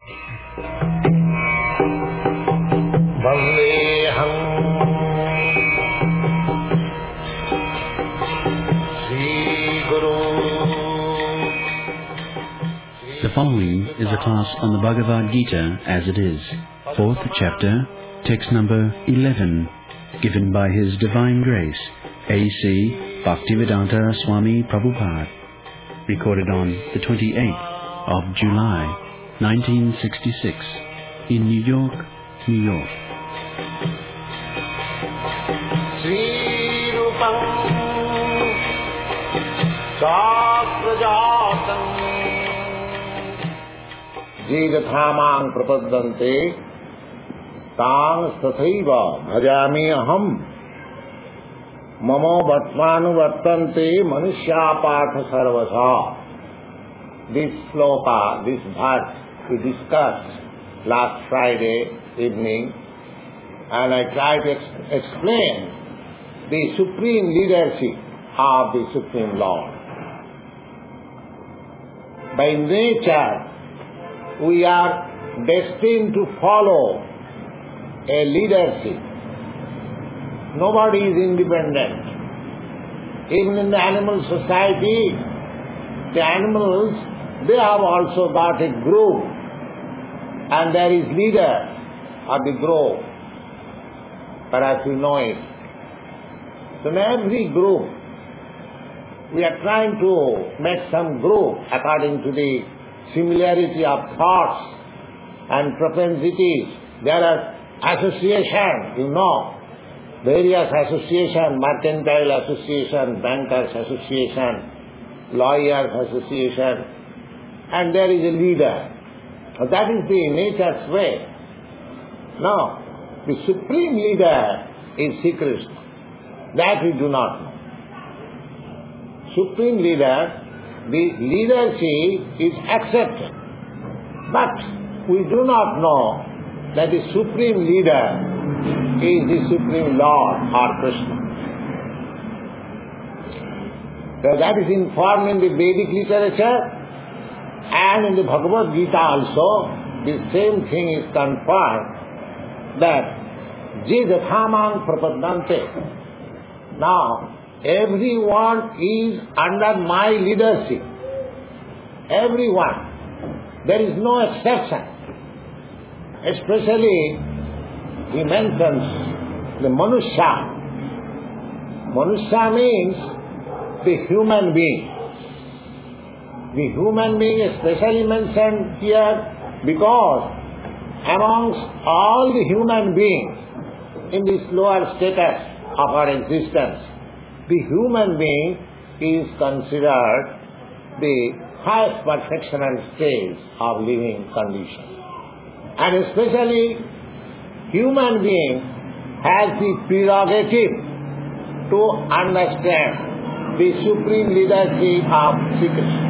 Vandeham Sri Guru. The following is a class on the Bhagavad Gita as it is, 4th chapter, text number 11, given by His Divine Grace, A.C. Bhaktivedanta Swami Prabhupada, recorded on the 28th of July, 1966, in New York, New York. Sri Rupam Saprajatam Jigathamang Prapadante Tang Sathaiva Bhajami Aham Mamo Vatmanuvartante Manushya Partha Sarvasa. This sloka, this verse we discussed last Friday evening, and I tried to explain the supreme leadership of the Supreme Lord. By nature, we are destined to follow a leadership. Nobody is independent. Even in the animal society, the animals, they have also got a group, and there is leader of the group. Perhaps you know it. So in every group, we are trying to make some group according to the similarity of thoughts and propensities. There are associations, you know, various associations, mercantile association, bankers association, lawyers association, and there is a leader. That is the nature's way. Now, the supreme leader is Sri Krishna. That we do not know. Supreme leader, the leadership is accepted. But we do not know that the supreme leader is the Supreme Lord or Krishna. So that is informed in the Vedic literature, and in the Bhagavad Gita also, the same thing is confirmed, that Jigathamang Prapadante. Now, everyone is under my leadership. Everyone. There is no exception. Especially, he mentions the Manusya. Manusya means the human being. The human being is especially mentioned here because amongst all the human beings in this lower status of our existence, the human being is considered the highest perfectional stage of living condition. And especially human being has the prerogative to understand the supreme leadership of Sri Krishna.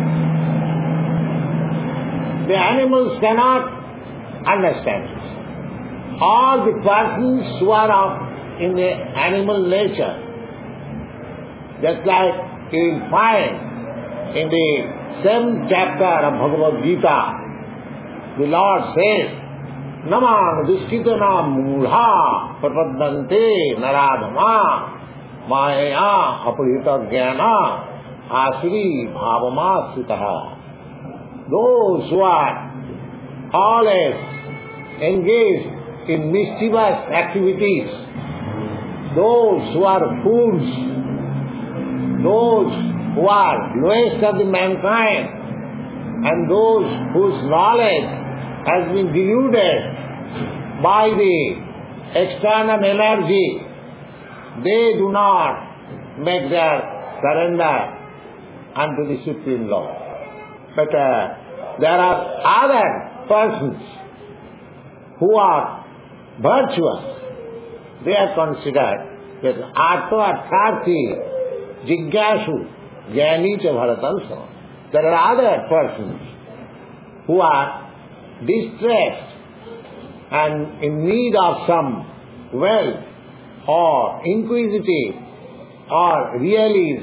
The animals cannot understand this. All the persons who are in the animal nature, just like you will find in the 7th chapter of Bhagavad Gita, the Lord says, Namang duskitana mudha prapadante naradhama maya apurita jnana asuri bhavama sitaha. Those who are always engaged in mischievous activities, those who are fools, those who are lowest of the mankind, and those whose knowledge has been deluded by the external energy, they do not make their surrender unto the Supreme Lord. But there are other persons who are virtuous. They are considered as Artha Artharthi, Jigyashu, Jnani cha Bharatansam. There are other persons who are distressed and in need of some wealth or inquisitive or really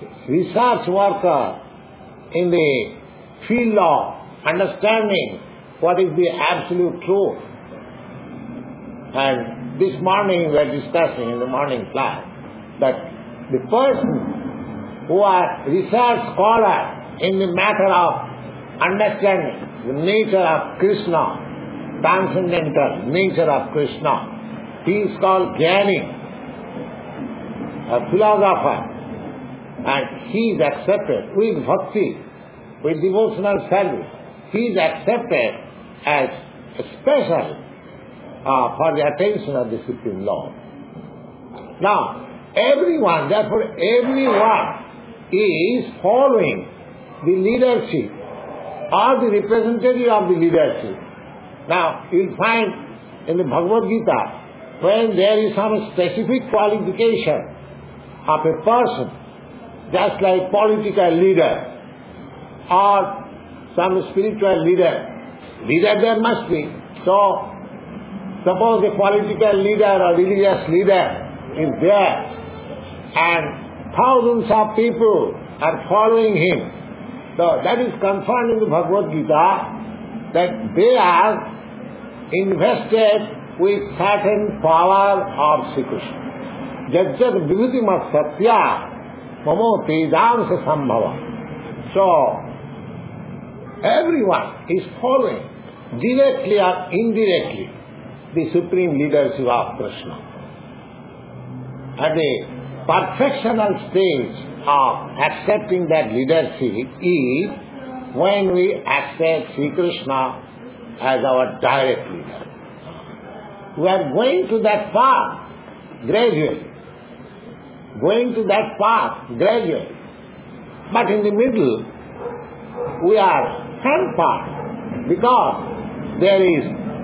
research worker in the field of understanding what is the absolute truth. And this morning we are discussing in the morning class that the person who are research scholar in the matter of understanding the nature of Krishna, transcendental nature of Krishna, he is called Jnani, a philosopher, and he is accepted with bhakti, with devotional service. He is accepted as special for the attention of the Supreme Lord. Now, everyone is following the leadership or the representative of the leadership. Now, you'll find in the Bhagavad Gita, when there is some specific qualification of a person, just like political leader or some spiritual leader there must be. So, suppose a political leader or religious leader is there and thousands of people are following him. So that is confirmed in the Bhagavad Gita that they are invested with certain power of Sri Krishna. Jajjad vibhutimad satya mamo tejamsa sambhava. So everyone is following directly or indirectly the supreme leadership of Krishna. At the perfectional stage of accepting that leadership is when we accept Sri Krishna as our direct leader. We are going to that path gradually. But in the middle, we are hand-part because there is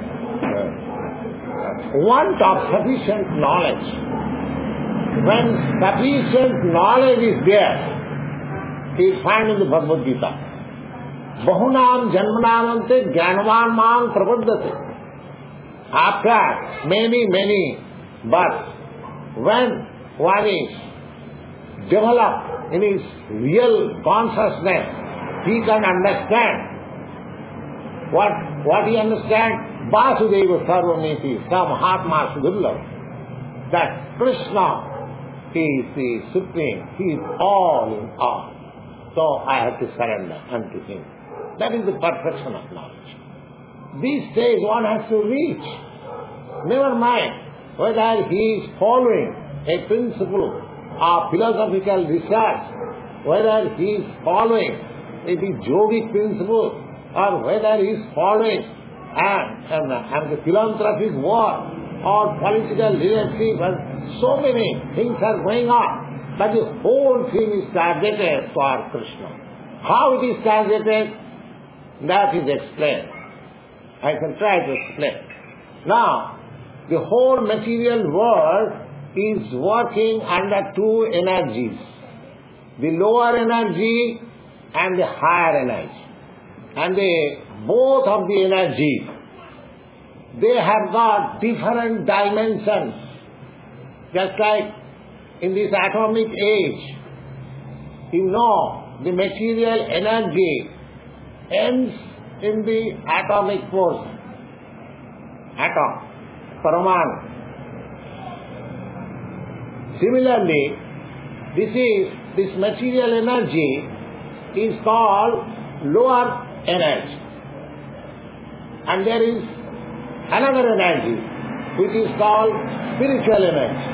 want of sufficient knowledge. When sufficient knowledge is there, is found in the Bhagavad Gita. Bahunam janmanamante jnanavan mam prapaddate. After many births, when one is developed in his real consciousness, he can understand. What he understands? Vasudeva Sarvamiti, Samahatma Sudurlabha. That Krishna is the Supreme, He is all in all. So I have to surrender unto Him. That is the perfection of knowledge. This stage one has to reach. Never mind whether he is following a principle of philosophical research, whether he is following a yogic principle, or whether he is following the philanthropic work or political leadership, and so many things are going on. But the whole thing is targeted for Krishna. How it is targeted, that is explained. I can try to explain. Now, the whole material world is working under two energies. The lower energy and the higher energy. And both of the energies, they have got different dimensions. Just like in this atomic age, the material energy ends in the atomic force. Atom, Paramanu. Similarly, this material energy is called lower energy. And there is another energy which is called spiritual energy.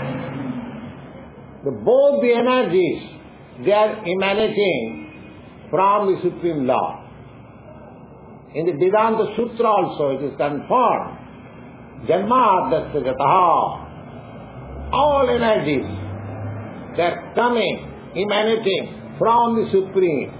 Both the energies, they are emanating from the Supreme Lord. In the Vedanta Sutra also it is confirmed, Janmadasya Jataha. All energies, they are coming, emanating from the Supreme.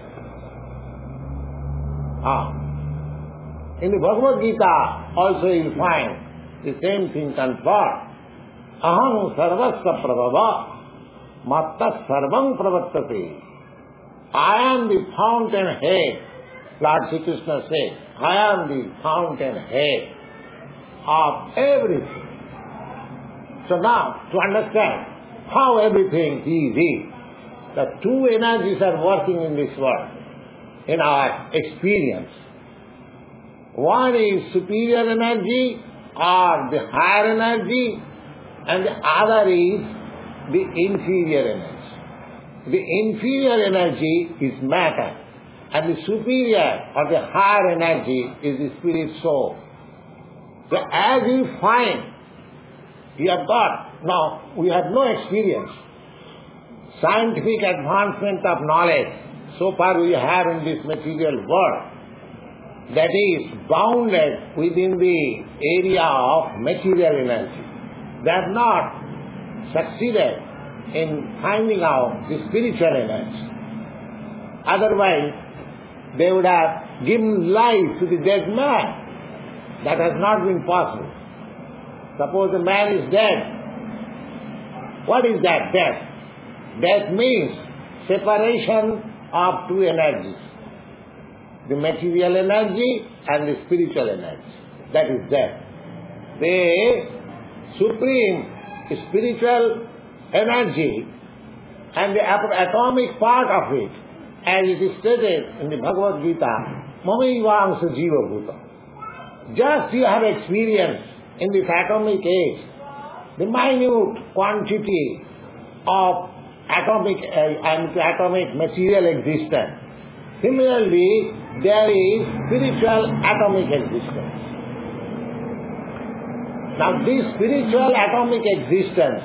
In the Bhagavad Gita also you will find the same thing confirmed. Aham sarvasya prabhava matta sarvam pravartate. I am the fountainhead. Lord Sri Krishna says, I am the fountainhead of everything. So now, to understand how everything is, the two energies are working in this world, in our experience. One is superior energy or the higher energy, and the other is the inferior energy. The inferior energy is matter, and the superior or the higher energy is the spirit soul. So as you find, you have got, now we have no experience. Scientific advancement of knowledge, so far we have in this material world, that is bounded within the area of material energy. They have not succeeded in finding out the spiritual energy. Otherwise, they would have given life to the dead man. That has not been possible. Suppose a man is dead. What is that? Death. Death means separation of two energies. The material energy and the spiritual energy. That is death. The supreme spiritual energy and the atomic part of it, as it is stated in the Bhagavad Gita, Mamaivaංsa Jiva Bhuta. Just you have experienced in this atomic age the minute quantity of atomic material existence. Similarly, there is spiritual atomic existence. Now this spiritual atomic existence,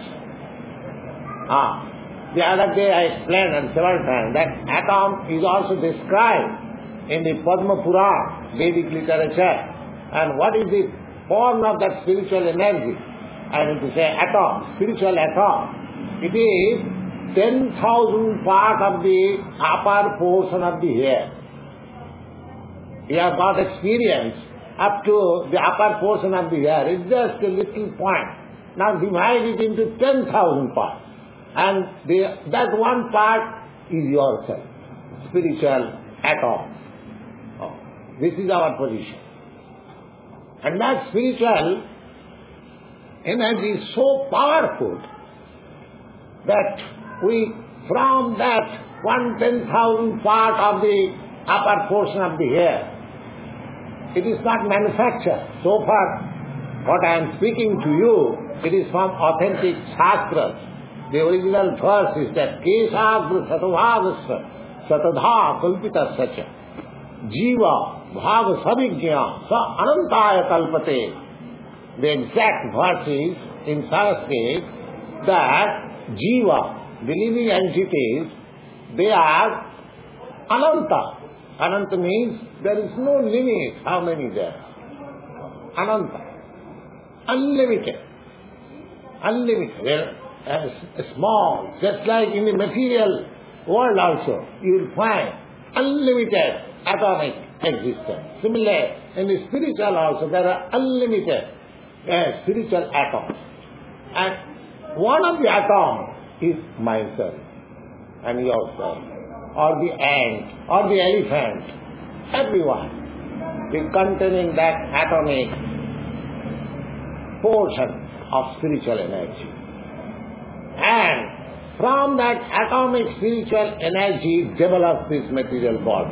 the other day I explained and several times that atom is also described in the Padma Purana, Vedic literature. And what is the form of that spiritual energy? I mean to say atom, spiritual atom. It is 10,000 part of the upper portion of the hair. You have got experience up to the upper portion of the hair. It's just a little point. Now divide it into 10,000 parts. And that one part is yourself, spiritual atom. This is our position. And that spiritual energy is so powerful that from that 1/10,000 part of the upper portion of the hair, it is not manufactured. So far, what I am speaking to you, it is from authentic Shastras. The original verse is that Keshagra Satovadasya Satadha Kalpita Sacha Jiva Bhaga Savijña Sa Anantaya Kalpate. The exact verse is in Sanskrit that Jiva, the living entities, they are Ananta. Ananta means there is no limit how many there are. Ananta. Unlimited. Unlimited. Small. Just like in the material world also, you will find unlimited atomic existence. Similarly, in the spiritual also, there are unlimited spiritual atoms. And one of the atoms is myself and yourself, or the ant, or the elephant, everyone is containing that atomic portion of spiritual energy. And from that atomic spiritual energy develops this material body.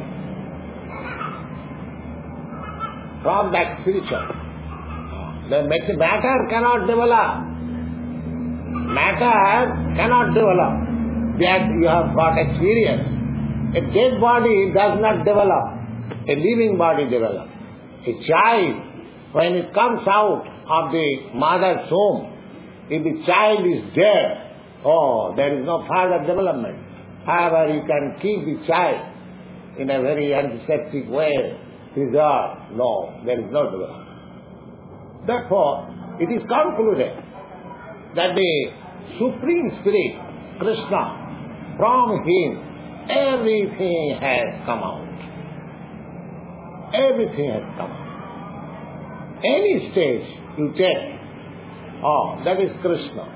From that spiritual. The matter cannot develop. Matter cannot develop. That you have got experience. A dead body does not develop. A living body develops. A child, when it comes out of the mother's womb, if the child is dead, there is no further development. However, you can keep the child in a very antiseptic way, preserved. No, there is no development. Therefore, it is concluded that the Supreme Spirit, Krishna, from Him, everything has come out. Everything has come out. Any stage you take, that is Krishna.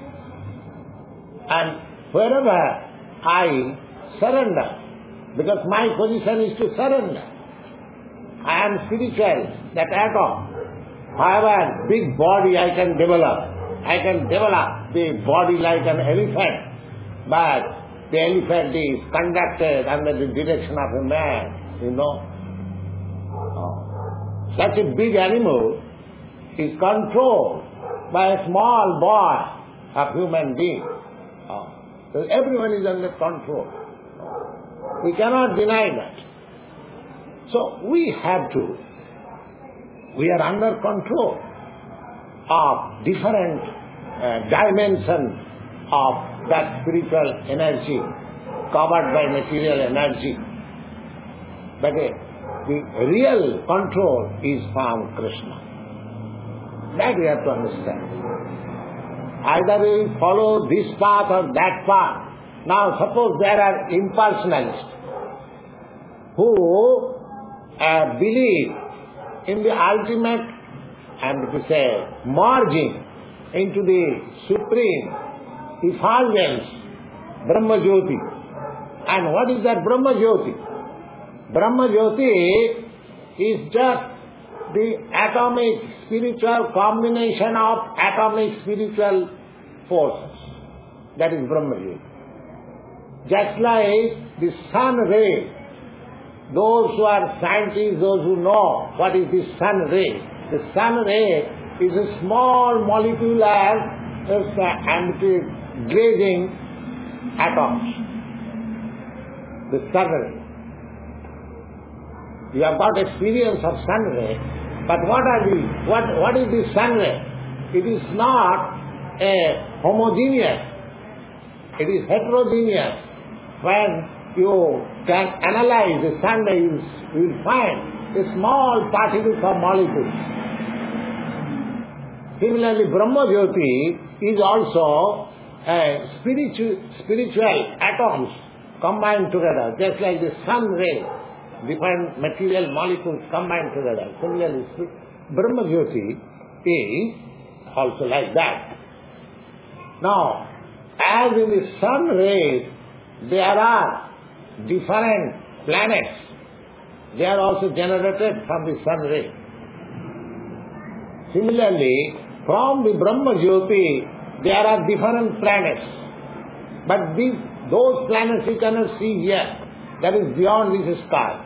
And wherever I surrender, because my position is to surrender. I am spiritual, that atom. However, big body I can develop. I can develop the body like an elephant, but the elephant is conducted under the direction of a man, such a big animal is controlled by a small boy, a human being. So everyone is under control. We cannot deny that. So we are under control of different dimensions of that spiritual energy covered by material energy. But the real control is from Krishna. That we have to understand. Either we follow this path or that path. Now suppose there are impersonalists who believe in the ultimate, merging into the supreme effulgence, Brahma Jyoti. And what is that Brahma Jyoti? Brahma Jyoti is just the atomic spiritual combination of atomic spiritual forces. That is Brahma Jyoti. Just like the sun ray, those who are scientists, those who know what is the sun ray. The sun ray is a small molecular anti-glazing atoms. The sun ray. You have got experience of sun ray, but what is the sun ray? It is not a homogeneous, it is heterogeneous. When you can analyze the sun ray, you will find a small particles of molecules. Similarly, Brahma Jyoti is also spiritual atoms combined together, just like the sun ray, different material molecules combined together. Similarly, Brahma Jyoti is also like that. Now, as in the sun rays, there are different planets. They are also generated from the sun ray. Similarly, from the Brahma Jyoti, there are different planets. But those planets you cannot see yet. That is beyond this sky.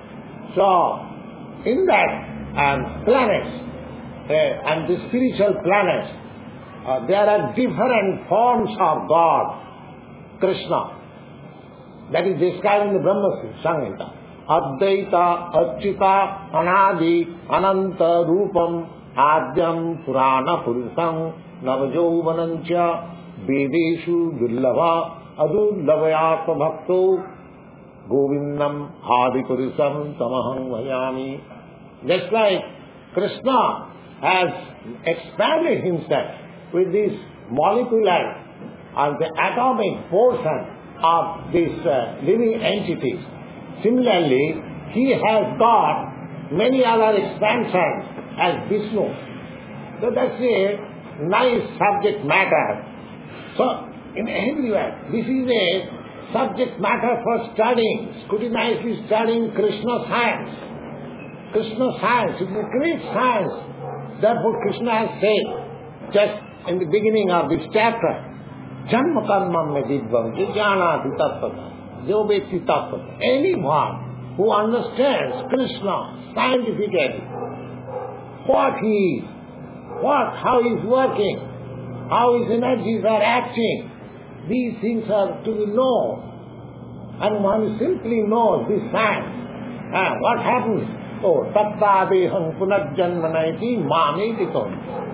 So, in that planets and the spiritual planets, there are different forms of God, Krishna. That is described in the Brahma Samhita. Advaita, Achyuta, Anadi, Ananta, Rupam, Adyam, Purana, Purusam, Navajovanancha, Vedeshu, Dullava, Adulavayatma Bhakto, Govindam, Adi Purusam, Tamaham Vayami. Just like Krishna has expanded himself with this molecular or the atomic portion of these living entities. Similarly, he has got many other expansions as Vishnu. So that's a nice subject matter. So, in everywhere, this is a subject matter for studying, scrutinizing studying Krishna science. Krishna science is a great science. Therefore, Krishna has said, just in the beginning of this chapter, Janma karma me vidvam, jnana tattva, jyoveti tattva. Anyone who understands Krishna scientifically, what he is, how he is working, how his energies are acting, these things are to be known. And one simply knows this science. What happens? Oh, tattadeham punarjanmanaiti mameti.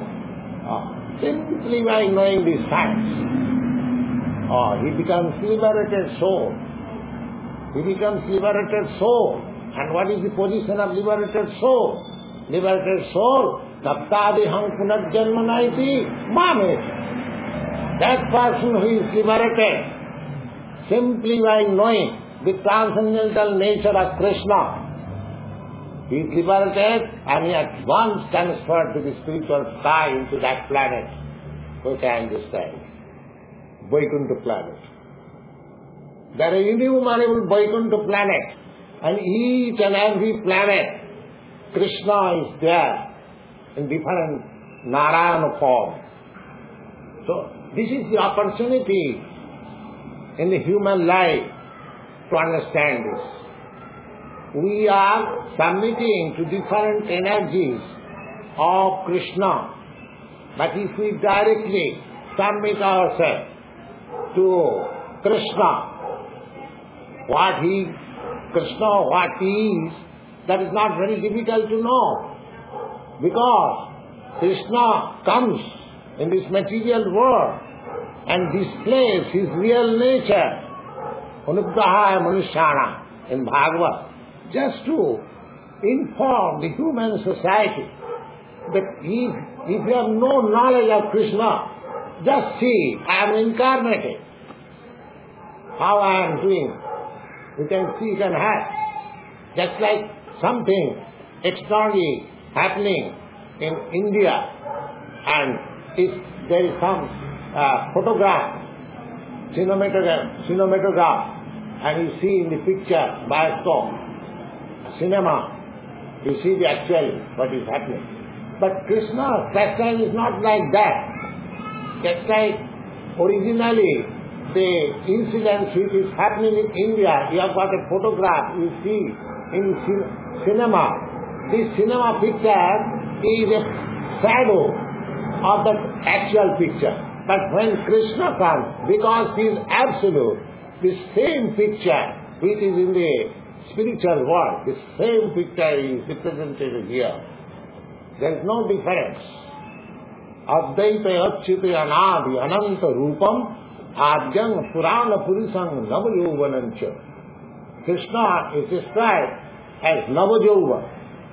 Simply by knowing this science, he becomes liberated soul. He becomes liberated soul. And what is the position of liberated soul? Liberated soul, tattadeham punarjanmanaiti mameti. That person who is liberated, simply by knowing the transcendental nature of Krishna, he is liberated and he at once transferred to the spiritual sky into that planet, which I understand, Vaikuntha planet. There are innumerable Vaikuntha planets, and each and every planet, Krishna is there in different Narayana form. So, this is the opportunity in the human life to understand this. we are submitting to different energies of Krishna. But if we directly submit ourselves to Krishna, what he is, that is not very difficult to know. Because Krishna comes in this material world and displays his real nature, Anugraha Manushana in Bhagavad, just to inform the human society that if you have no knowledge of Krishna, just see, I am incarnated. How I am doing. You can see, you can have. Just like something extraordinary happening in India, and if there is some photograph, cinematograph, and you see in the picture, bioscope, cinema, you see the actual what is happening. But Krishna's pastime is not like that. Just like originally the incident which is happening in India, you have got a photograph, you see in cinema. This cinema picture is a shadow of the actual picture. But when Krishna comes, because he is absolute, the same picture which is in the spiritual world, the same picture is represented here. There is no difference. Advaita Achyuta Anadi Ananta Rupam Adyam Purana Purisam Navayovanancha. Krishna is described as Navajova.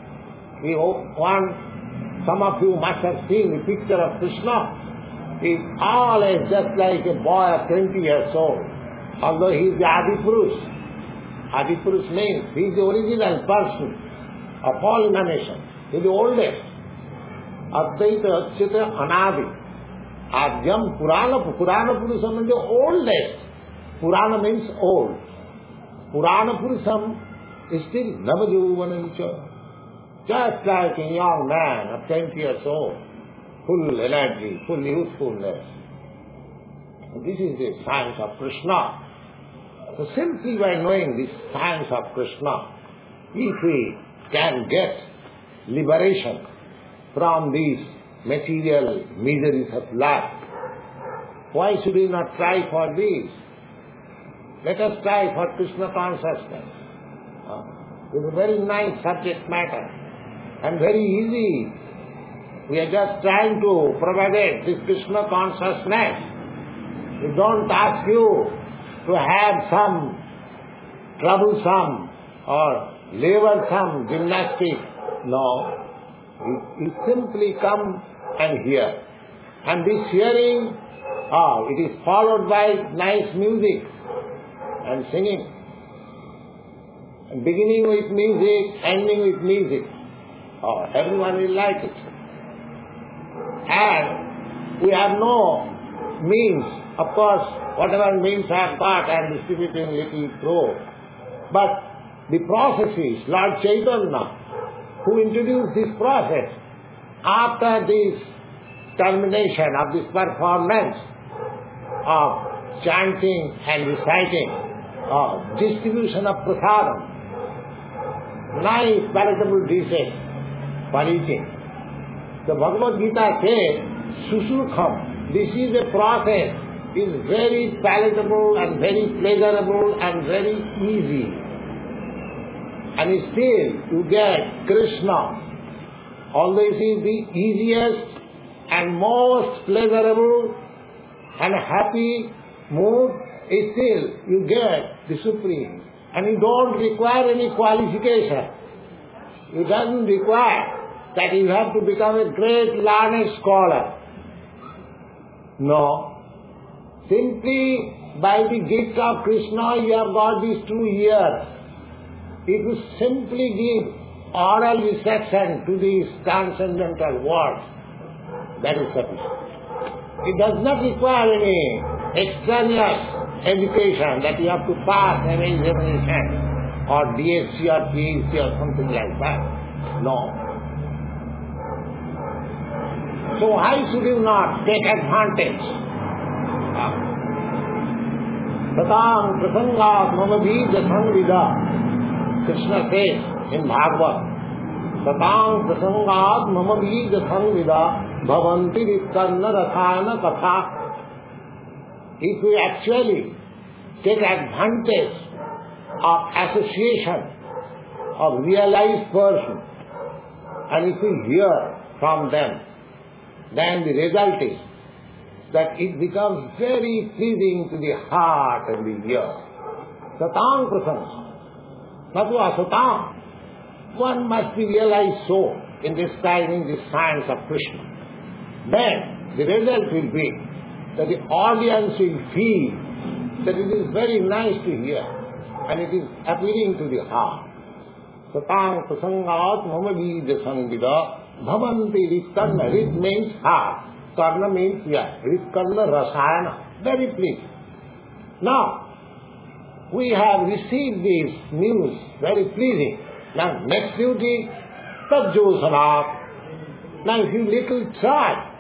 Some of you must have seen the picture of Krishna. He is always just like a boy of 20 years old. Although he is the Adipurush. Adipurush means he is the original person of all emanation. He is the oldest. Advaita Achyuta Anadi. Adyam Purana Purusam means the oldest. Purana means old. Purana Purusam is still Navajovanancha. Just like a young man of 20 years old, full energy, full youthfulness. This is the science of Krishna. So simply by knowing this science of Krishna, if we can get liberation from these material miseries of life, why should we not try for this? Let us try for Krishna consciousness. It is a very nice subject matter and very easy. We are just trying to propagate this Krishna consciousness. We don't ask you to have some troublesome or laborsome gymnastics. No. You simply come and hear. And this hearing, it is followed by nice music and singing. And beginning with music, ending with music. Everyone will like it. And we have no means. Of course, whatever means I have got, I am distributing little through. But the processes, Lord Chaitanya, who introduced this process, after this termination of this performance of chanting and reciting, distribution of prasadam, nice palatable dishes for eating. The Bhagavad Gita says, Susukham, this is a process, is very palatable and very pleasurable and very easy. And still you get Krishna. Although it is the easiest and most pleasurable and happy mood, still you get the Supreme. And you don't require any qualification. It doesn't require that you have to become a great learned scholar. No. Simply by the gift of Krishna you have got these 2 years. If you simply give oral reception to these transcendental words, that is sufficient. It does not require any extraneous education that you have to pass an examination or DSC or PhD or something like that. No. So why should you not take advantage? Tatam prasangat mamabhija samvida Krishna says in Bhagavad, Satang prasangat mama bija sangvida bhavanti vitkarna rathana katha. If we actually take advantage of association of realized person, and if we hear from them, then the result is that it becomes very pleasing to the heart and the ear. Satang prasanga, not asatang. One must be realized so in describing the science of Krishna. Then the result will be that the audience will feel that it is very nice to hear and it is appealing to the heart. Satang prasangat mama bija sangvida bhavanti ritkarna. Rit means heart. Karna means ear. Ritkarna rasayana. Very pleasing. Now, we have received this news, very pleasing. Now, next duty, tajjosanat. Now, if you little try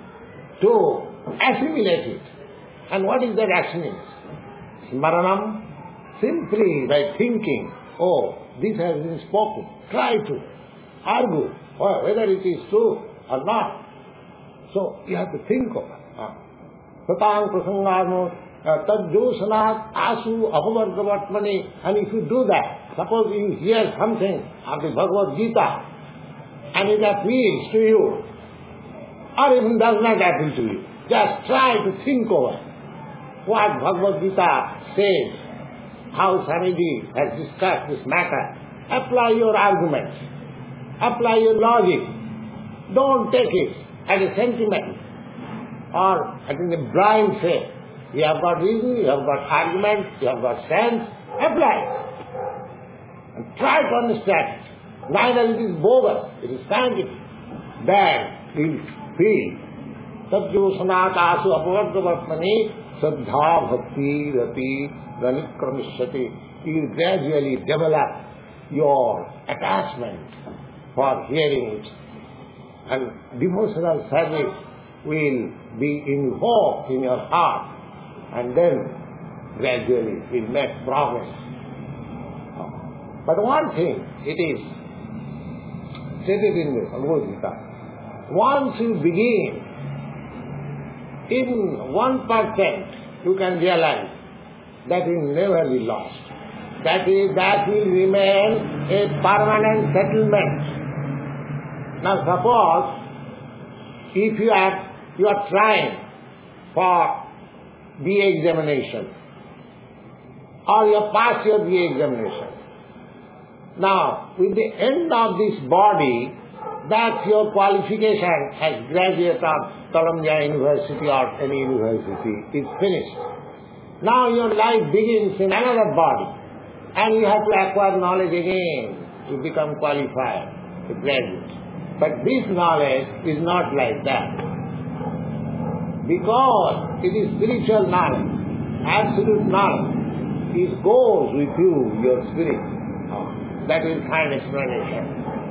to assimilate it, and what is that assimilation? Smaranam, simply by thinking, oh, this has been spoken. Try to argue whether it is true or not. So, you have to think of it. Satang prasangat tajjosanat asu apavargavatmani. And if you do that, suppose you hear something of the Bhagavad Gita and it appeals to you, or even does not appeal to you, just try to think over what Bhagavad Gita says, how Swamiji has discussed this matter. Apply your arguments, apply your logic. Don't take it as a sentiment or as a blind faith. You have got reason, you have got argument, you have got sense. Apply it. And try to understand it. Neither it is bogus, it is scientific. Then you feel Tajjosanat asu apavargavatmani saddha bhakti rati ranikramishati. You will gradually develop your attachment for hearing it. And devotional service will be invoked in your heart. And then gradually will make progress. But one thing, it is stated in the Bhagavad Gita, once you begin, in 1% you can realize that will never be lost. That will remain a permanent settlement. Now suppose, if you are trying for BA examination, or you have passed your BA examination. Now, with the end of this body, that's your qualification as graduate of Columbia University or any university is finished. Now your life begins in another body, and you have to acquire knowledge again to become qualified, to graduate. But this knowledge is not like that. Because it is spiritual knowledge, absolute knowledge. It goes with you, your spirit. That will find explanation.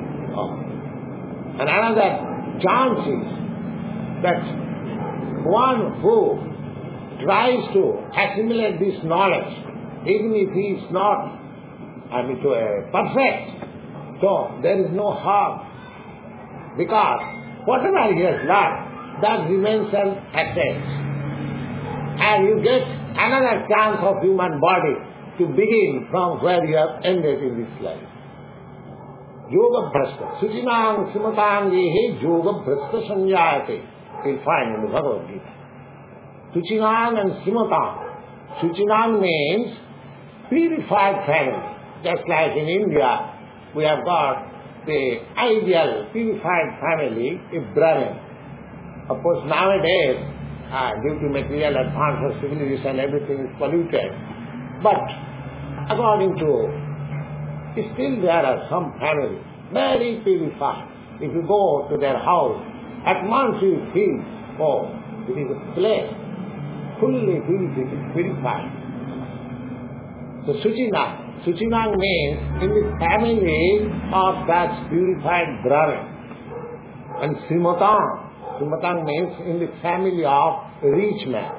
And another chance is that one who tries to assimilate this knowledge, even if he is not perfect, so there is no harm. Because whatever he has learned, that remains an asset. And you get another chance of human body to begin from where you have ended in this life. Yoga Bhrasta. Suchinang Simatangehe Yoga Bhrasta Sanjayate. You'll find in the Bhagavad Gita. Suchinang and Simatang. Suchinang means purified family. Just like in India, we have got the ideal purified family, a Brahmin. Of course, nowadays, due to material advance of civilization, everything is polluted. But according to, still there are some families very purified. If you go to their house, at once you feel, oh, it is a place fully purified. So Suchinang. Suchinang means in the family of that purified Brahmin. And Srimatang. Srimatang means in the family of a rich man.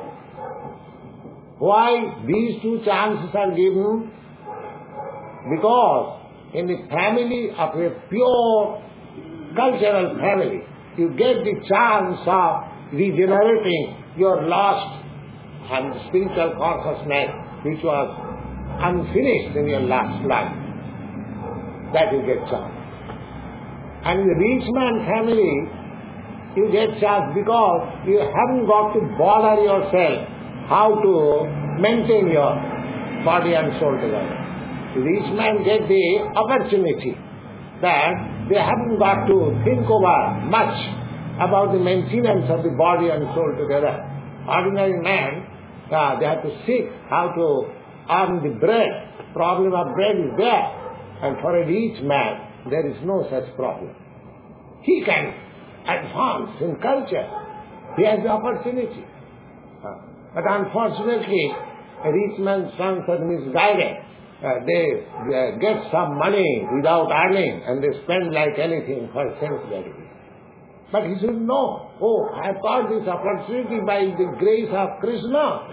Why these two chances are given? Because in the family of a pure cultural family, you get the chance of regenerating your lost and spiritual consciousness which was unfinished in your last life. That you get chance. And in the rich man family, you get chance because you haven't got to bother yourself how to maintain your body and soul together. The rich man get the opportunity that they haven't got to think over much about the maintenance of the body and soul together. Ordinary man, they have to seek how to earn the bread. Problem of bread is there. And for a rich man, there is no such problem. He can advance in culture. He has the opportunity. But unfortunately, a rich man's sons are misguided. They get some money without earning and they spend like anything for sense gratification. But he should know, oh, I have got this opportunity by the grace of Krishna.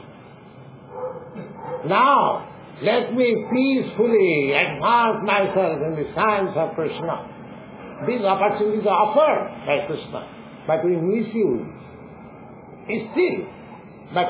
Now, let me peacefully advance myself in the science of Krishna. These opportunities are offered by Krishna, but we misuse it still. But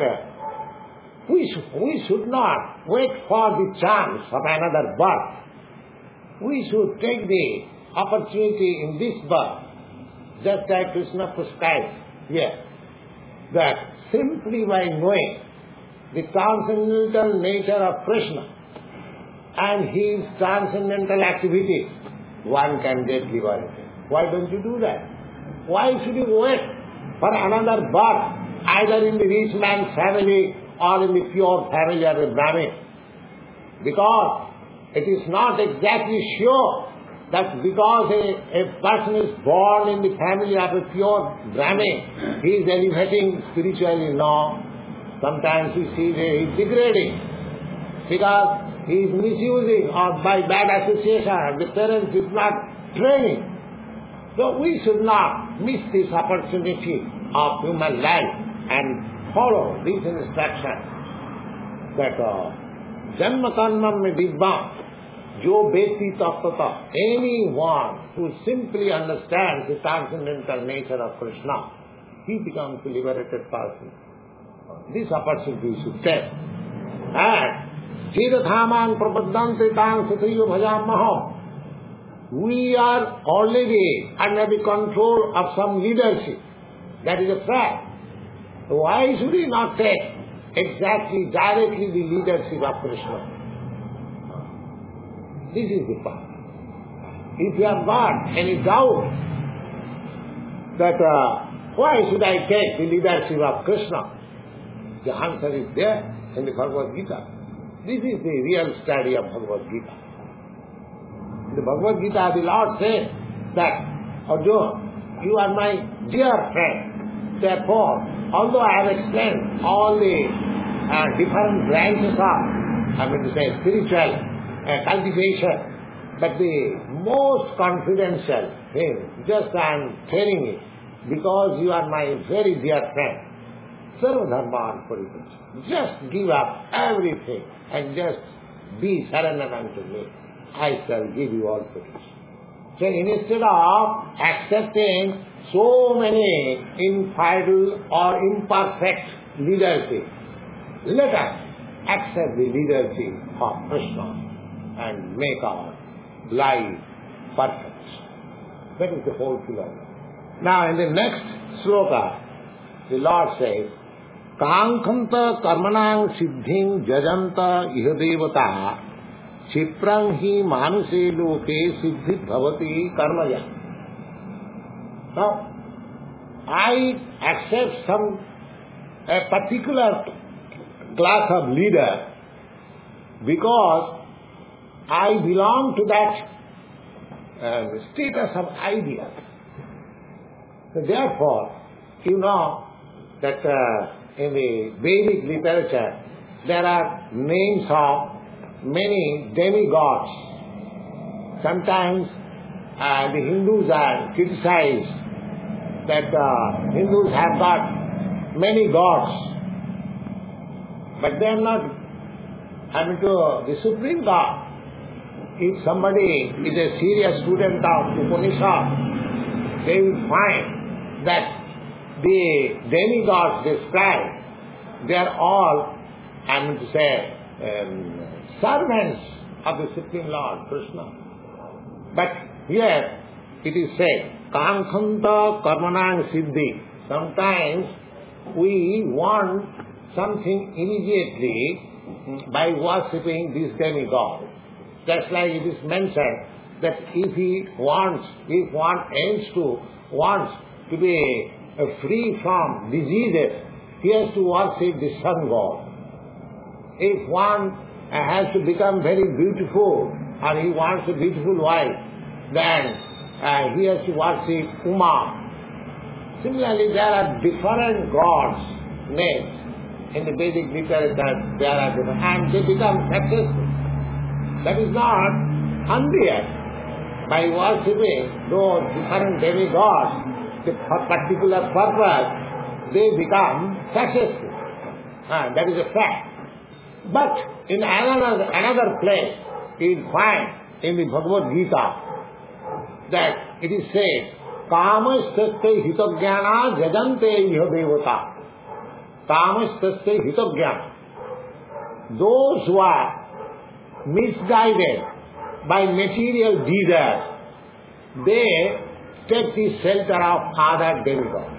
we should not wait for the chance of another birth. We should take the opportunity in this birth, just like Krishna prescribes here, that simply by knowing the transcendental nature of Krishna and his transcendental activities, one can get liberated. Why don't you do that? Why should you wait for another birth, either in the rich man's family or in the pure family of a Brahmin? Because it is not exactly sure that because a person is born in the family of a pure Brahmin, he is elevating spiritually. No. Sometimes we see that he is degrading because he is misusing or by bad association. The parents is not training. So we should not miss this opportunity of human life and follow these instructions that Janma Karmam me Dibbam Jo Beti Tattata. Anyone who simply understands the transcendental nature of Krishna, he becomes a liberated person. This opportunity we should take. And Chirathaman Prapaddante Tang Sathiyo Bhajamaho. We are already under the control of some leadership. That is a fact. Why should we not take exactly, directly the leadership of Krishna? This is the part. If you have got any doubt that why should I take the leadership of Krishna, the answer is there in the Bhagavad Gita. This is the real study of Bhagavad Gita. In the Bhagavad Gita, the Lord says that, Arjuna, you are my dear friend. Therefore, although I have explained all the different branches of, spiritual cultivation, but the most confidential thing, just I am telling it, because you are my very dear friend. Sarva dharman parityajya. Just give up everything and just be surrendered unto me. I shall give you all protection. So instead of accepting so many infidel or imperfect leadership, let us accept the leadership of Krishna and make our life perfect. That is the whole philosophy. Now in the next sloka, the Lord says, Kankanta karmanang siddhing jajanta ihadevata chiprang hi manuse loke siddhit bhavati karmaya. Now, I accept a particular class of leader because I belong to that status of idea. So therefore, you know that in the Vedic literature, there are names of many demigods. Sometimes the Hindus are criticized that Hindus have got many gods, but they are not, the Supreme God. if somebody is a serious student of Upanishad, they will find that the demigods described, they are all, I mean to say, servants of the Supreme Lord, Krishna. But here it is said, Kankhanta karmanang siddhi. Sometimes we want something immediately by worshipping this demigod. Just like it is mentioned that if one wants to be free from diseases, he has to worship the sun god. If one has to become very beautiful, or he wants a beautiful wife, then he has to worship Uma. Similarly, there are different gods named in the Vedic literature. There are different, and they become successful. That is not unreal. By worshipping those different demigods, for particular purpose, they become successful. That is a fact. But in another place, you will find in the Bhagavad Gita that it is said, Kamastasya hitogyana jajante iha devata. Kamastasya hitogyana. Those who are misguided by material desires, they take the shelter of other demigods.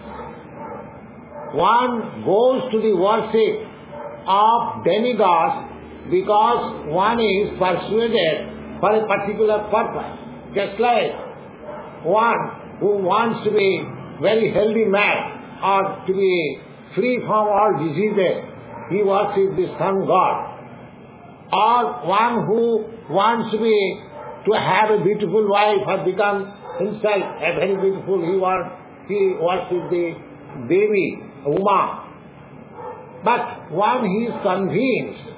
One goes to the worship of demigods because one is persuaded for a particular purpose. Just like one who wants to be very healthy man or to be free from all diseases, he worships the sun god. Or one who wants to have a beautiful wife or become himself a very beautiful, he worships the Devi, Uma. But one who is convinced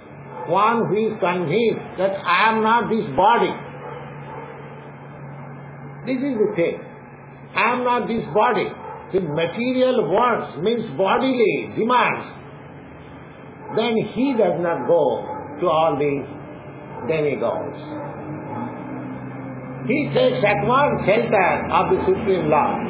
that I am not this body. This is the thing. I am not this body. The material wants, means bodily demands. Then he does not go to all these demigods. He takes at once shelter of the Supreme Lord.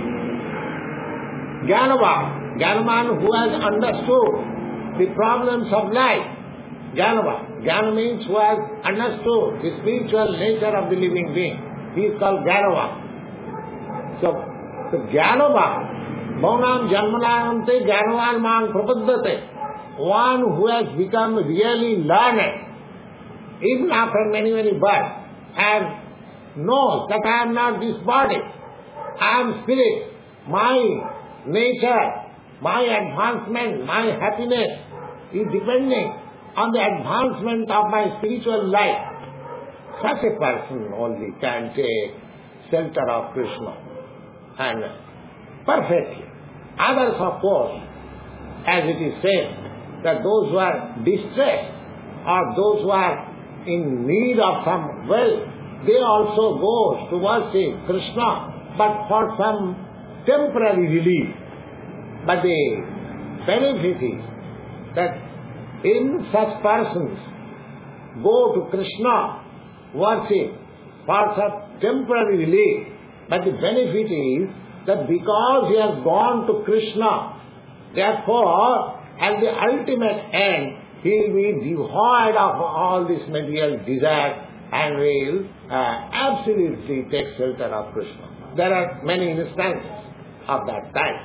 Jnanavan who has understood the problems of life. Jnana means who has understood the spiritual nature of the living being. He is called Jnanavan. So Jnanavan, Bhaunam Janmanante Jnanavan Man Prapaddate. One who has become really learned, even after many births, and knows that I am not this body, I am spirit, my nature, my advancement, my happiness is depending on the advancement of my spiritual life. Such a person only can take shelter of Krishna, and perfectly. Others, of course, as it is said, that those who are distressed or those who are in need of some wealth, they also go to worship Krishna, but for some temporary relief. But the benefit is that in such persons go to Krishna, worship for some temporary relief. But the benefit is that because he has gone to Krishna, therefore, at the ultimate end, he will be devoid of all this material desire and will absolutely take shelter of Krishna. There are many instances of that time.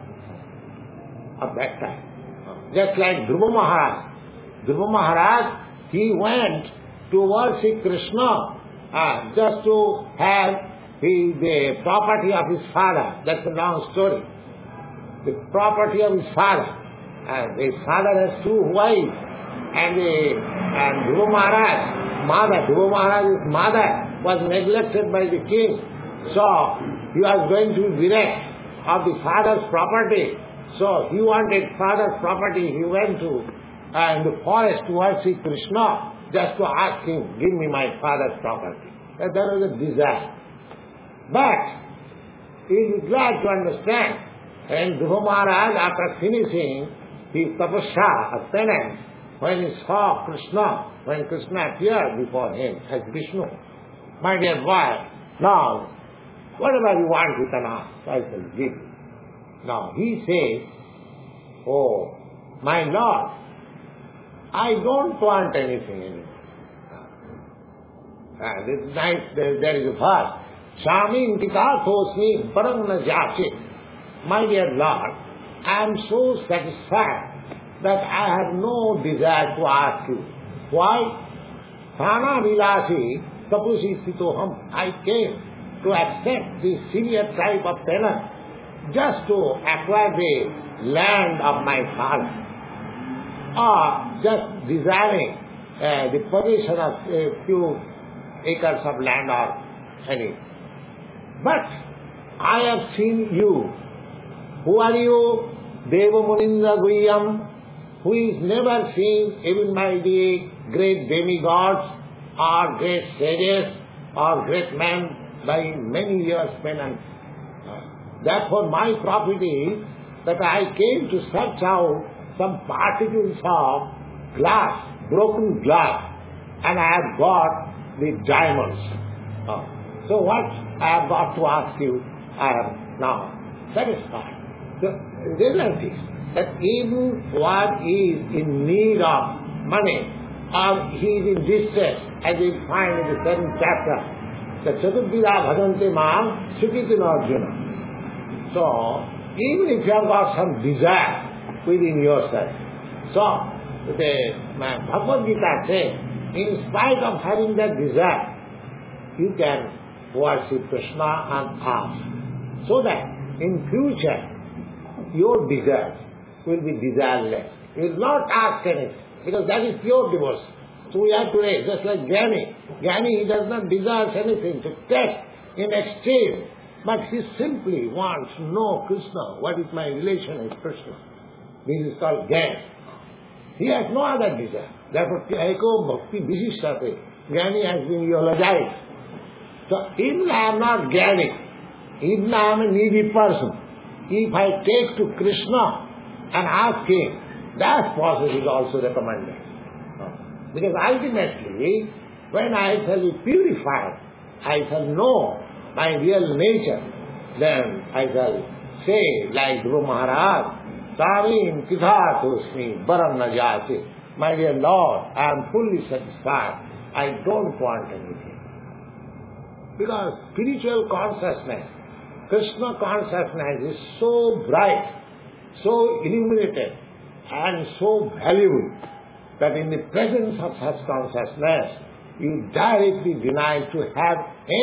Just like Dhruva Maharaj. Dhruva Maharaj, he went to worship Krishna just to have the property of his father. That's a long story. The property of his father. His father has two wives, and Dhruva Maharaj's mother was neglected by the king. So he was going to be bereft of the father's property. So he wanted father's property. He went to the forest to worship Krishna just to ask him, give me my father's property. That was a desire. But he is glad to understand. And Dhruva Maharaj, after finishing his tapasya, a penance, when he saw Krishna, when Krishna appeared before him as Vishnu, my dear boy, now, whatever you want you can ask, I shall give you. Now, he says, oh, my Lord, I don't want anything anymore. This is nice, there is a verse, Shamin Tikatosmi Parangna Jachit. My dear Lord, I am so satisfied that I have no desire to ask you. Why? Thana Vilasi Tapusi Sitoham. I came to accept this senior type of penance just to acquire the land of my father, or just desiring the possession of a few acres of land or any. But I have seen you. Who are you? Deva Munindra Guhyam, who is never seen even by the great demigods or great sages or great men by many years penance. Therefore my profit is that I came to search out some particles of glass, broken glass, and I have got the diamonds. So what I have got to ask you, I am now satisfied. The result is that even one is in need of money, or he is in distress, as we find in the 7th chapter, the Chaturveda Bhajante Maam Sukhitin Arjuna. So, even if you have got some desire within yourself, so the Bhagavad Gita says, in spite of having that desire, you can worship Krishna and ask, so that in future your desires will be desireless. You will not ask anything, because that is pure devotion. So we are today, just like Jnani. Jnani, he does not desire anything to take in exchange, but he simply wants to know Krishna, what is my relation with Krishna. This is called Jnana. He has no other desire. Therefore, Eko Bhakti Vishishtate, Jnani has been eulogized. So, even I am not Jnani, even I am a needy person, if I take to Krishna and ask him, that process is also recommended. Because ultimately, when I shall be purified, I shall know my real nature, then I shall say, like Dhruva Maharaj, Savin Kithatosmi Baram Najati. My dear Lord, I am fully satisfied. I don't want anything. Because spiritual consciousness, Krishna consciousness is so bright, so illuminated, and so valuable, that in the presence of such consciousness, you directly deny to have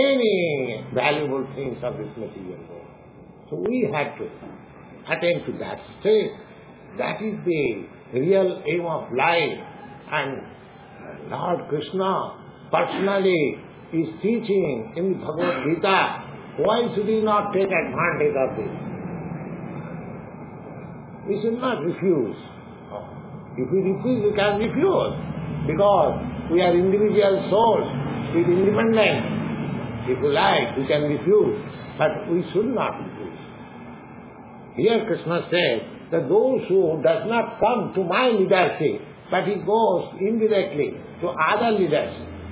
any valuable things of this material world. So we have to attain to that state. That is the real aim of life. And Lord Krishna personally is teaching in the Bhagavad Gita, why should we not take advantage of this? We should not refuse. If we refuse, we can refuse, because we are individual souls with independence. If we like, we can refuse, but we should not refuse. Here Krishna says that those who does not come to my leadership, but he goes indirectly to other leaders.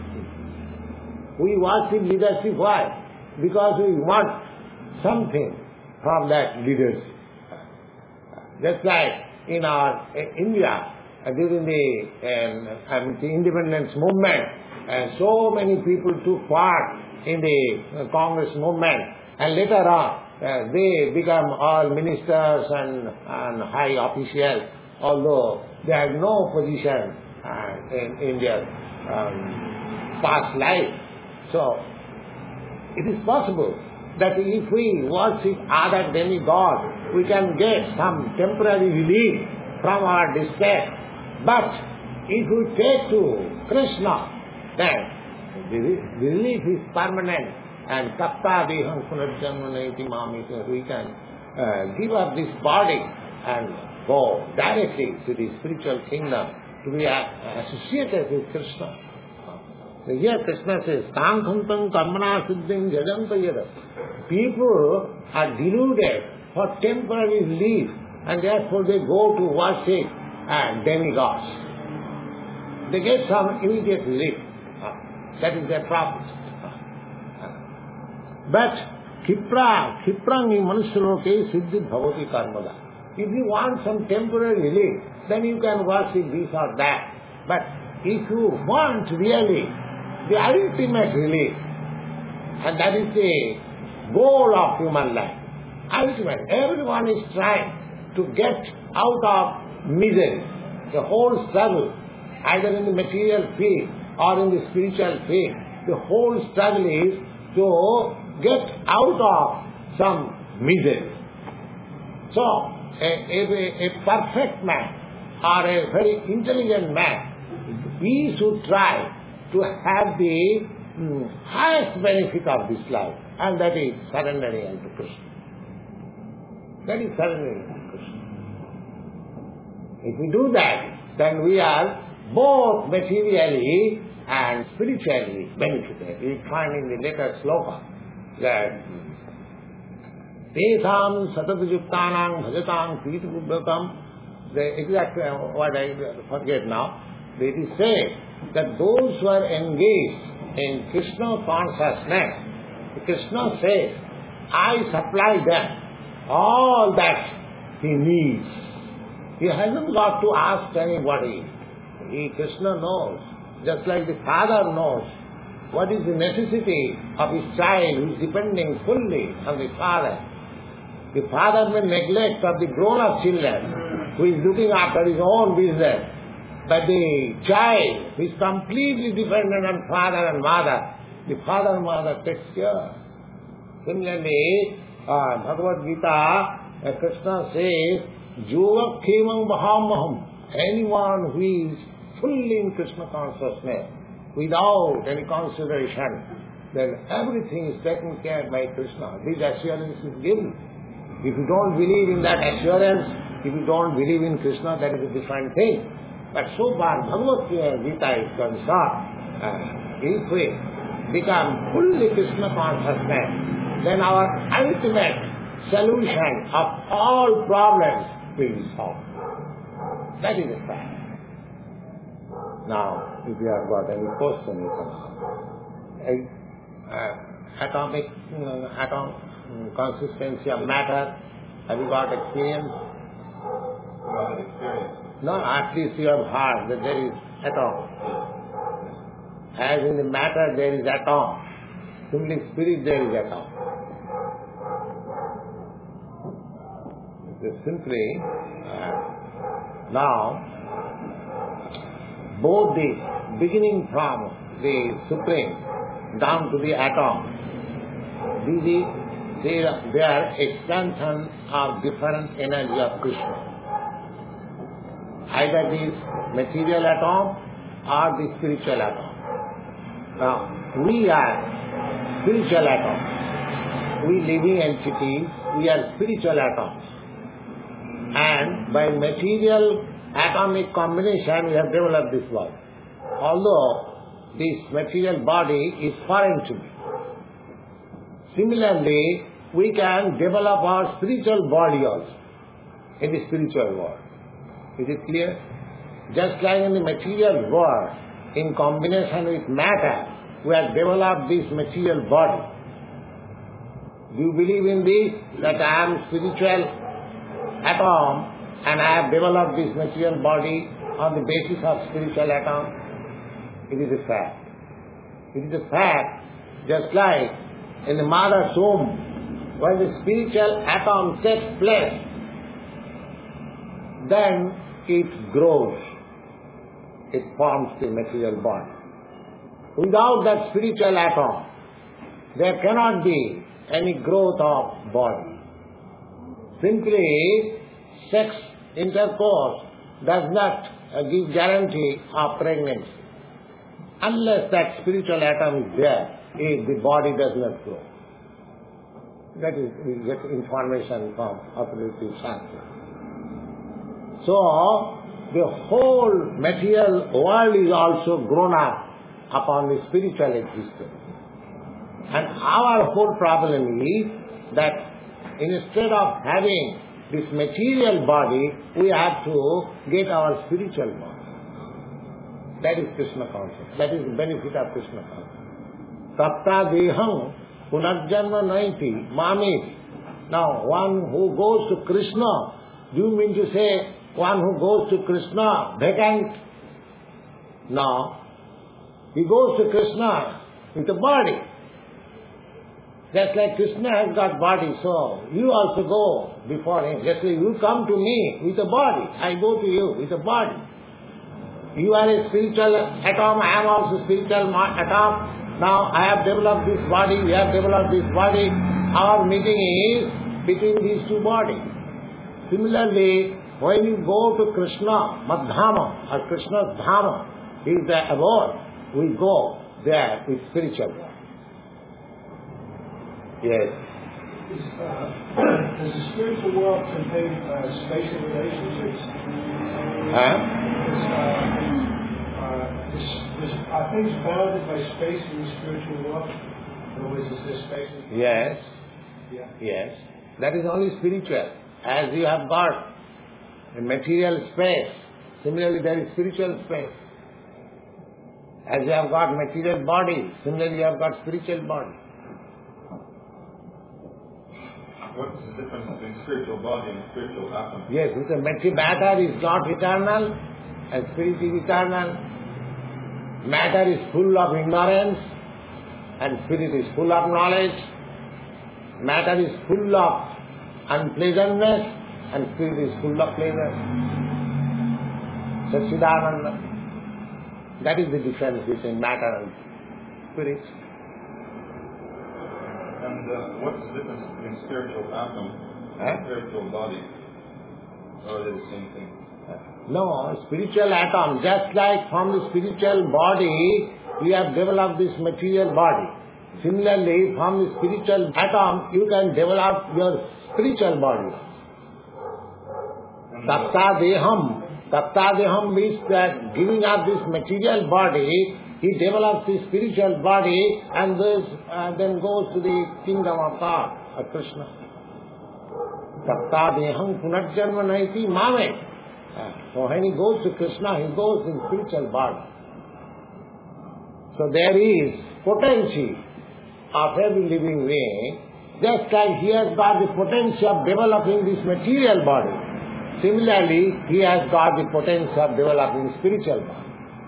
We worship leadership, why? Because we want something from that leadership. Just like in our India, during the independence movement, so many people took part in the Congress movement, and later on they become all ministers and high officials, although they had no position in their past life. So it is possible that if we worship other demigods, we can get some temporary relief from our distress. But if we take to Krishna, then the relief is permanent, and Tapta Deham Punarjanmaneti Mamita, we can give up this body and go directly to the spiritual kingdom to be associated with Krishna. So here Krishna says, Tankhantam Karmana Siddhim Jajanta Yada. People are deluded for temporary relief, and therefore they go to worship demigods. They get some immediate relief. That is their profit. But Kiprangi Manusaloke Siddhi Bhavati Karmada. If you want some temporary relief, then you can worship this or that. But if you want really the ultimate relief, and that is the goal of human life, ultimate, everyone is trying to get out of misery. The whole struggle, either in the material field or in the spiritual field, the whole struggle is to get out of some misery. So, a perfect man or a very intelligent man, he should try to have the highest benefit of this life, and that is surrendering unto Krishna. That is surrendering unto Krishna. If we do that, then we are both materially and spiritually benefited. We find in the later sloka that Tesam Satatayuktanam Bhajatam Kritapubbakam, the exact word I forget now, it is said that those who are engaged in Krishna consciousness, Krishna says, I supply them all that he needs. He hasn't got to ask anybody. Krishna knows, just like the father knows what is the necessity of his child who is depending fully on the father. The father may neglect of the grown-up children who is looking after his own business. But the child who is completely dependent on father and mother, the father and mother takes care. Similarly, Bhagavad Gita, Krishna says, Yoga Khemam Mahamaham. Anyone who is fully in Krishna consciousness, without any consideration, then everything is taken care by Krishna. This assurance is given. If you don't believe in that assurance, if you don't believe in Krishna, that is a different thing. But so far Bhagavad Gita is concerned, if we become fully Krishna consciousness, then our ultimate solution of all problems will be solved. That is the fact. Now, if you have got any question, you can ask. Atomic consistency of matter, have you got experience? Not experience. No, at least you have heard that there is atom. As in the matter there is atom, simply spirit there is atom. Simply, now, both the beginning from the Supreme down to the atom, they are extension of different energy of Krishna. Either this material atom or the spiritual atom. Now, we are spiritual atoms. We living entities, we are spiritual atoms. And by material atomic combination, we have developed this world. Although this material body is foreign to me. Similarly, we can develop our spiritual body also in the spiritual world. Is it clear? Just like in the material world, in combination with matter, we have developed this material body. Do you believe in this? That I am spiritual atom and I have developed this material body on the basis of spiritual atom? It is a fact. It is a fact, just like in the mother's womb, when the spiritual atom takes place, then it grows. It forms the material body. Without that spiritual atom, there cannot be any growth of body. Simply, sex intercourse does not give guarantee of pregnancy. Unless that spiritual atom is there, the body does not grow. That is, we get information from authoritative Shastra. So, the whole material world is also grown up upon the spiritual existence. And our whole problem is that instead of having this material body, we have to get our spiritual body. That is Krishna consciousness. That is the benefit of Krishna consciousness. Tapta deham Punarjanma naiti mamiti. Now, one who goes to Krishna, do you mean to say one who goes to Krishna vacant? No. He goes to Krishna with a body. Just like Krishna has got body, so you also go before him. Just like you come to me with a body, I go to you with a body. You are a spiritual atom, I am also spiritual atom. Now I have developed this body, we have developed this body. Our meeting is between these two bodies. Similarly, when you go to Krishna, Madhama, or Krishna's Dhama, he is the abode, we go there with spiritual body. Yes. Does the spiritual world contain spatial relationships? Are things bounded by space in the spiritual world? In other words, is there space? Yes. Yeah. Yes. That is only spiritual. As you have got a material space, similarly there is spiritual space. As you have got material body, similarly you have got spiritual body. What is the difference between spiritual body and spiritual atom? Yes, because matter is not eternal and spirit is eternal. Matter is full of ignorance and spirit is full of knowledge. Matter is full of unpleasantness and spirit is full of pleasure. Satchidananda. That is the difference between matter and spirit. And what's the difference between spiritual atom and spiritual body? Or are they the same thing? No, spiritual atom, just like from the spiritual body, you have developed this material body. Similarly, from the spiritual atom, you can develop your spiritual body. Taptadeham means that giving up this material body, he develops his spiritual body and then goes to the kingdom of God, of Krishna. Taptadeham punarjanma naiti mame. So when he goes to Krishna, he goes in spiritual body. So there is potency of every living being, just like he has got the potential of developing this material body. Similarly, he has got the potential of developing spiritual body.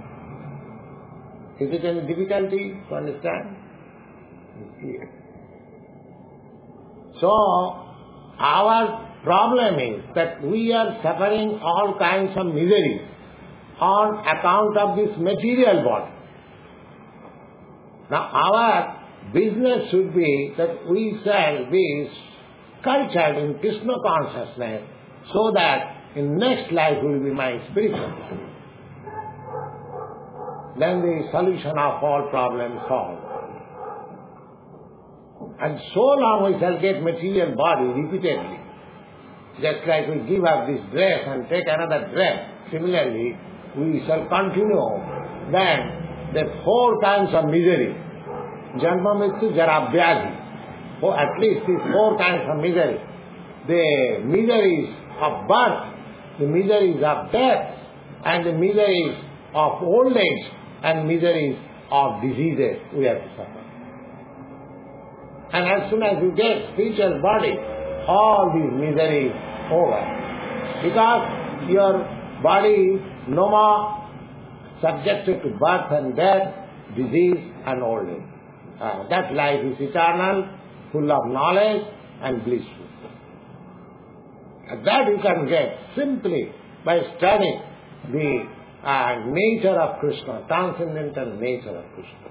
Is it any difficulty to understand? So, our problem is that we are suffering all kinds of misery on account of this material body. Now, our business should be that we shall be cultured in Krishna consciousness so that in next life will be my spiritual life. Then the solution of all problems solved. And so long we shall get material body repeatedly. Just like we give up this dress and take another dress, similarly we shall continue. Then the 4 kinds of misery, Janma Mrityu Jara Vyadhi, or at least these 4 kinds of misery. The miseries of birth, the miseries of death, and the miseries of old age, and miseries of diseases we have to suffer. And as soon as you get spiritual body, all these miseries over. Because your body is no more subjected to birth and death, disease and old age. That life is eternal, full of knowledge and blissful. And that you can get simply by studying the nature of Krishna, transcendental nature of Krishna.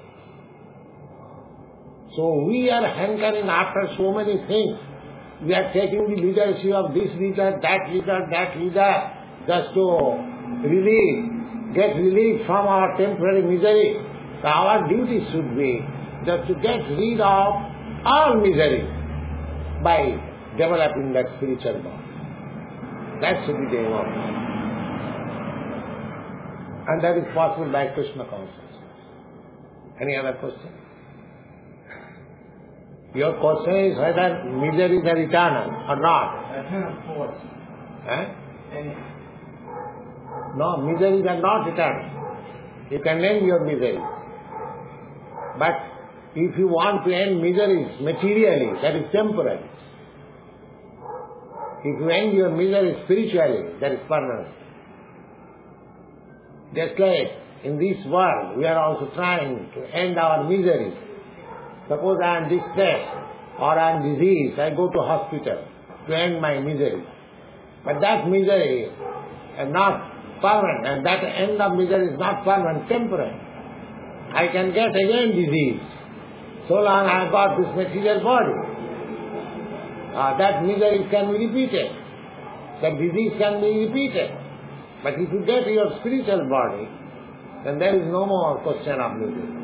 So we are hankering after so many things. We are taking the leadership of this leader, that leader, just to get relief from our temporary misery. So our duty should be just to get rid of all misery by developing that spiritual body. That should be the aim of life. And that is possible by Krishna consciousness. Any other question? Your question is whether miseries are eternal or not. Eternal force. No, miseries are not eternal. You can name your misery. But If you want to end miseries materially, that is temporary. If you end your misery spiritually, that is permanent. Just like in this world, we are also trying to end our misery. Suppose I am distressed or I am diseased, I go to hospital to end my misery. But that misery is not permanent, and that end of misery is not permanent, temporary. I can get again disease, so long I have got this material body. That misery can be repeated, that disease can be repeated. But if you get your spiritual body, then there is no more question of misery.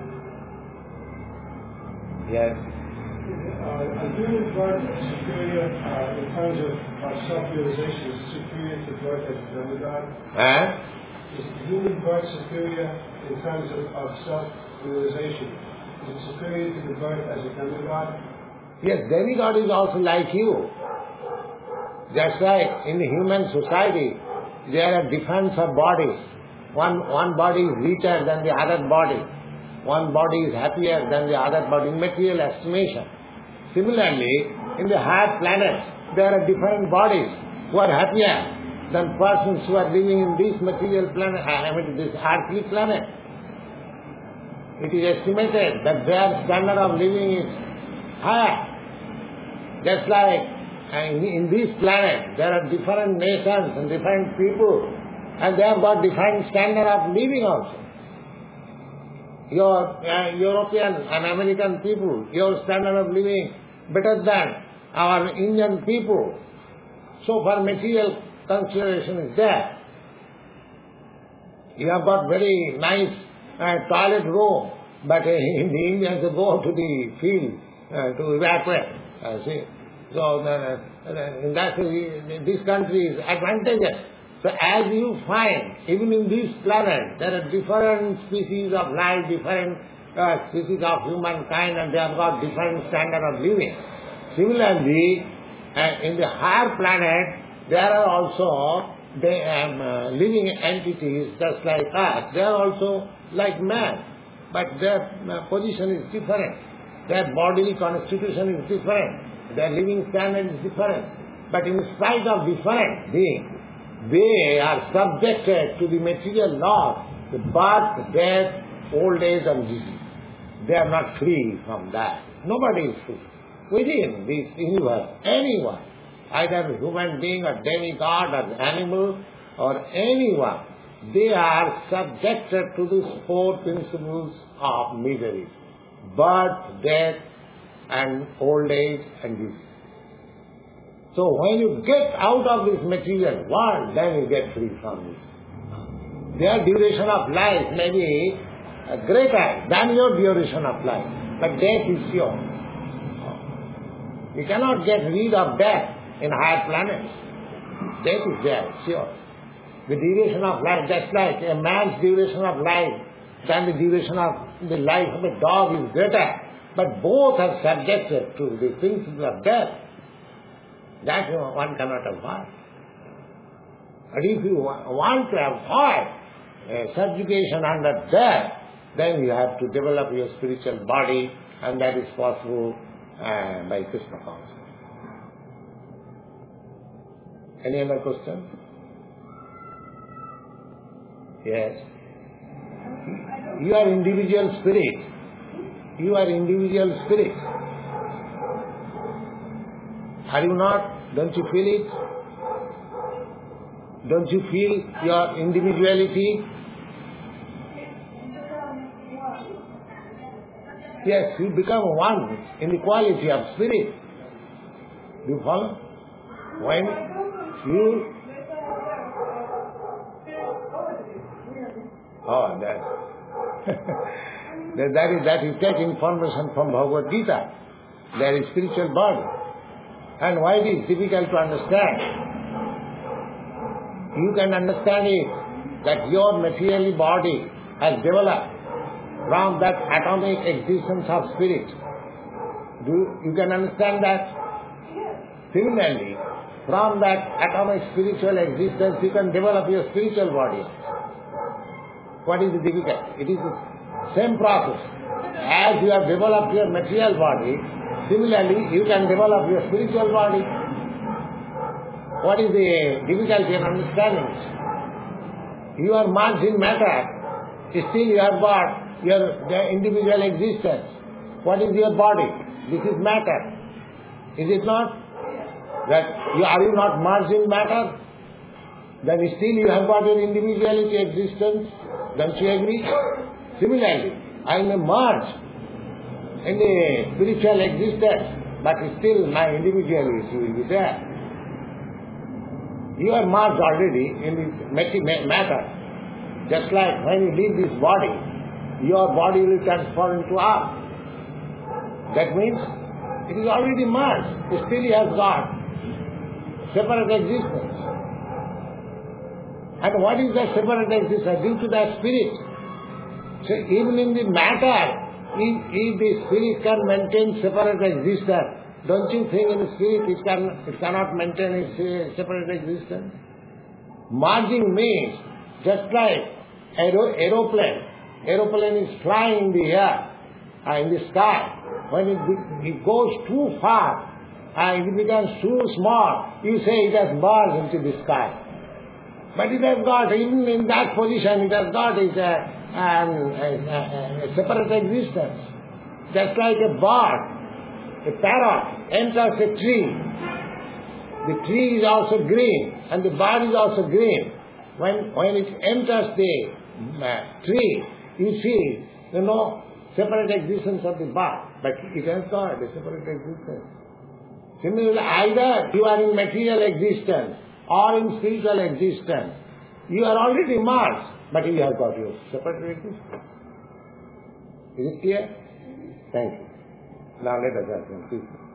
Yes? A human birth is superior in terms of self-realization, is superior to birth as a demigod? Is human birth superior in terms of self-realization? Is it superior to the birth as a demigod? Yes, demigod is also like you. Just like in the human society, there are difference of bodies. One body is richer than the other body. One body is happier than the other body in material estimation. Similarly, in the higher planets, there are different bodies who are happier than persons who are living in this material planet, this earthly planet. It is estimated that their standard of living is higher. Just like in this planet, there are different nations and different people, and they have got different standard of living also. Your European and American people, your standard of living better than our Indian people. So far material consideration is there. You have got very nice toilet room, but in the Indians they go to the field to evacuate. See? So in that this country is advantageous. So as you find, even in this planet, there are different species of life, different species of humankind, and they have got different standard of living. Similarly, in the higher planet, there are also living entities just like us. They are also like man, but their position is different. Their bodily constitution is different. Their living standard is different. But in spite of different being, they are subjected to the material laws, the birth, death, old age and disease. They are not free from that. Nobody is free. Within this universe, anyone, either a human being or demigod or animal or anyone, they are subjected to the four principles of misery: birth, death and old age and disease. So when you get out of this material world, then you get free from this. Their duration of life may be greater than your duration of life, but death is sure. You cannot get rid of death in higher planets. Death is there, sure. The duration of life, just like a man's duration of life than the duration of the life of a dog is greater, but both are subjected to the principle of death. That one cannot avoid. But if you want to avoid subjugation under death, then you have to develop your spiritual body, and that is possible by Krishna consciousness. Any other question? Yes. You are individual spirit. You are individual spirit. Are you not? Don't you feel it? Don't you feel your individuality? Yes, you become one in the quality of spirit. Do you follow? When you... Oh, that is take information from Bhagavad Gita. There is spiritual body. And why it is difficult to understand? You can understand it, that your material body has developed from that atomic existence of spirit. You can understand that? Similarly, from that atomic spiritual existence, you can develop your spiritual body. What is the difficulty? It is the same process. as you have developed your material body, similarly you can develop your spiritual body. What is the difficulty in understanding it? You are merged in matter, still you have got the individual existence. What is your body? This is matter. Is it not? Are you not merged in matter? Then still you have got your individuality existence. Don't you agree? Similarly, I may merge in the spiritual existence, but still my individuality will be there. You are merged already in this matter. Just like when you leave this body, your body will transform into earth. That means it is already merged. Still he has got separate existence. And what is that separate existence? Due to the spirit. So even in the matter, if the spirit can maintain separate existence, don't you think in the spirit it cannot maintain its separate existence? Merging means just like aeroplane. Aeroplane is flying in the air, in the sky. When it goes too far, and it becomes too small, you say it has merged into the sky. But it has got, even in that position, it has got a separate existence. Just like a bird, a parrot enters a tree. The tree is also green, and the bird is also green. When it enters the tree, you see, separate existence of the bird. But it has got a separate existence. Similarly, either you are in material existence or in spiritual existence. You are already merged, but you have got your separate existence. Is it clear? Thank you. Now let us ask him, please.